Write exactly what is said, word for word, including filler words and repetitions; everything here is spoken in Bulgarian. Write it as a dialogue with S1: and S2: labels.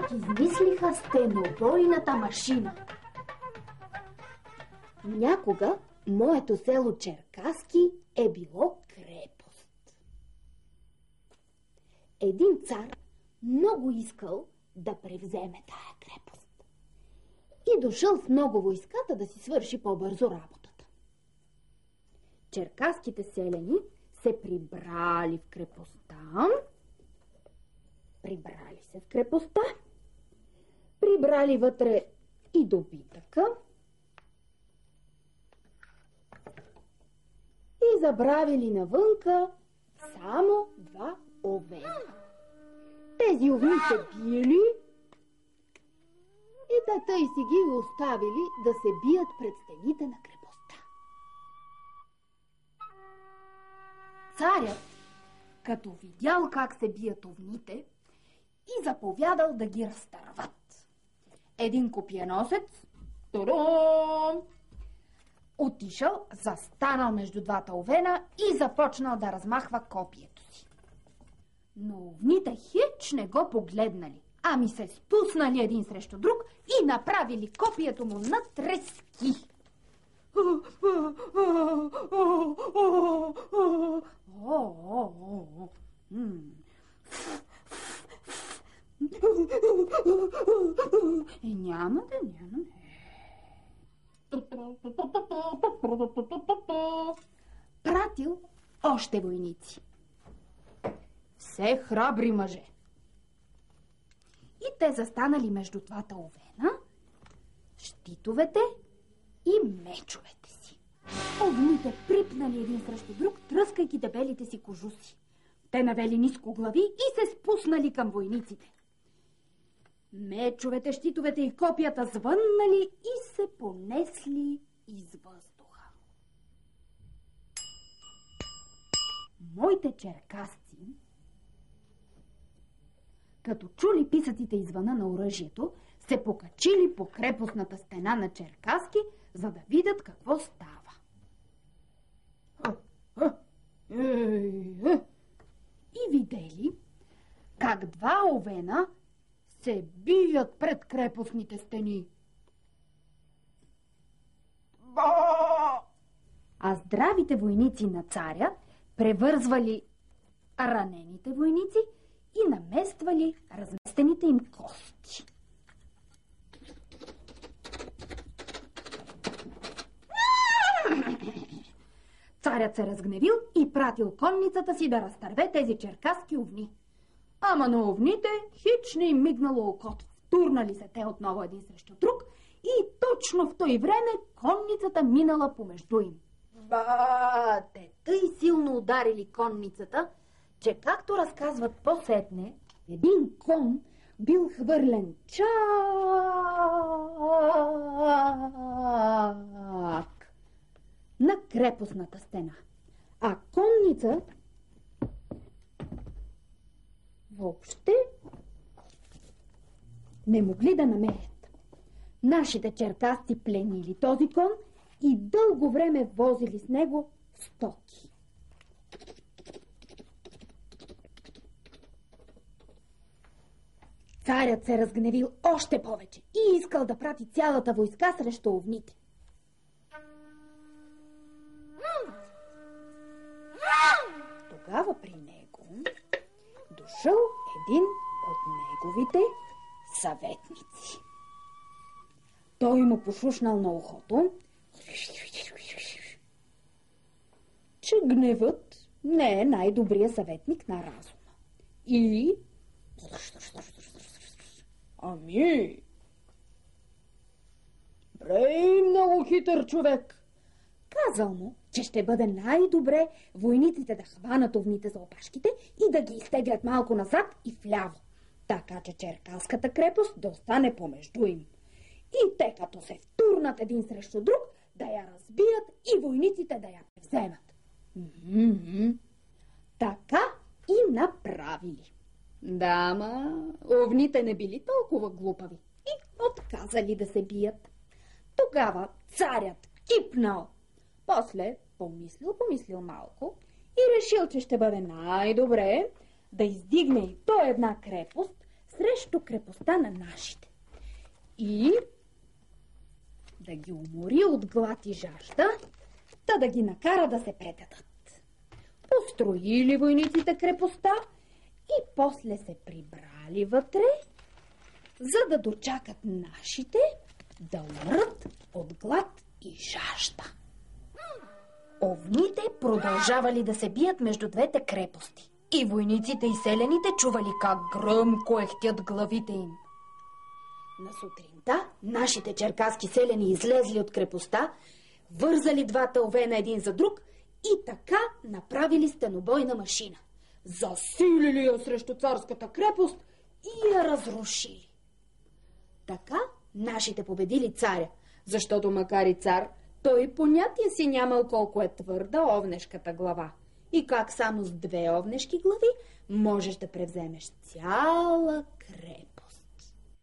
S1: как измислиха стенобойната машина. Някога моето село Черкаски е било крепост. Един цар много искал да превземе тая крепост и дошъл с много войската да си свърши по-бързо работата. Черкаските селяни се прибрали в крепостта, прибрали се в крепостта, прибрали вътре и добитъка и забравили навънка само два овена. Тези овни се били и тата и си ги оставили да се бият пред стените на крепостта. Царят, като видял как се бият овните, и заповядал да ги разтърват. Един копиеносец турум, отишъл, застанал между двата овена и започнал да размахва копието си. Но овните хич не го погледнали, ами се спуснали един срещу друг и направили копието му на трески. Е, няма да, няма. Пратил още войници. Все храбри мъже. И те застанали между двата овена, щитовете и мечовете си. Овните припнали един срещу друг, тръскайки дебелите си кожуси. Те навели ниско глави и се спуснали към войниците. Мечовете, щитовете и копията звъннали и се понесли из въздуха. Моите черкасци, като чули писъците и звъна на оръжието, се покачили по крепостната стена на Черкаски, за да видят какво става. И видели как два овена се бият пред крепостните стени. А здравите войници на царя превързвали ранените войници и намествали разместените им кости. Царят се разгневил и пратил конницата си да разтърве тези черкаски овни. Ама на овните хич не им мигнало окото. Втурнали се те отново един срещу друг и точно в той време конницата минала помежду им. Ба, те тъй силно ударили конницата, че както разказват по-сетне, един кон бил хвърлен чак на крепостната стена. А конница въобще не могли да намерят. Нашите черкасци пленили този кон и дълго време возили с него стоки. Царят се разгневил още повече и искал да прати цялата войска срещу овните. Тогава при него дошъл един от неговите съветници. Той му пошушнал на ухото, че гневът не е най-добрият съветник на разума. И... Ами... Брей, много хитър човек! Казал му, че ще бъде най-добре войниците да хванат овните за опашките и да ги изтеглят малко назад и вляво, така че черкаската крепост да остане помежду им. И те като се втурнат един срещу друг, да я разбият и войниците да я вземат. Mm-hmm. Така и направили. Да, ма, овните не били толкова глупави и отказали да се бият. Тогава царят кипнал. После помислил, помислил малко и решил, че ще бъде най-добре да издигне и то една крепост сред срещу крепостта на нашите и да ги умори от глад и жажда, та да ги накара да се предадат. Построили войниците крепостта и после се прибрали вътре, за да дочакат нашите да умрат от глад и жажда. Овните продължавали да се бият между двете крепости и войниците и селяните чували как гръмко ехтят главите им. На сутринта нашите черкаски селяни излезли от крепостта, вързали двата овена един за друг и така направили стенобойна машина. Засилили я срещу царската крепост и я разрушили. Така нашите победили царя, защото макар и цар, той понятие си нямал колко е твърда овнешката глава и как само с две овнешки глави можеш да превземеш цяла крепост.